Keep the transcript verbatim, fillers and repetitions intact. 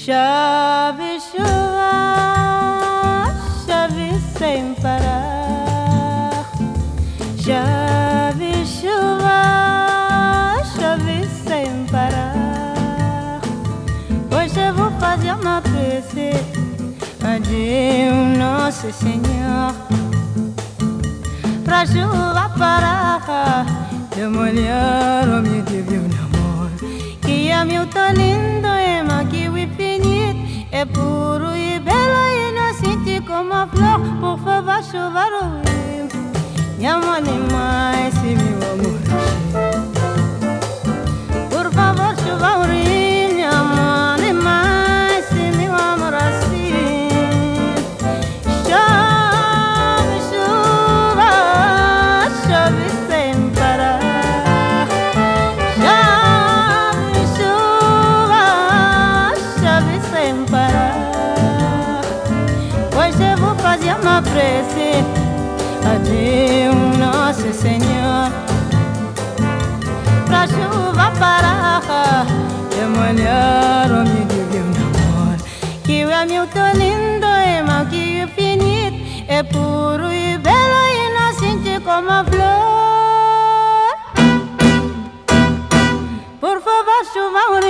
Chove chuva, chove sem parar. Chove chuva, chove sem parar. Hoje eu vou fazer uma prece a Deus Nosso Senhor, pra chuva parar, de molhar o meu divino amor. Que é meu tão lindo ema, que o infinito é puro e belo e inocente como a flor. Por favor, chuva ruim, me amo demais, se meu amor assim. Por favor, chuva ruim, me amo demais, se meu amor assim. Chove chuva, chove sem parar. Chove chuva, chove sem parar. Hoje eu vou fazer uma prece a Deus Nosso Senhor, pra chuva parar, e molhar o meu divino amor. Que é meu tão lindo irmão, que o infinito é puro e belo e inocente como a flor. Por favor, chuva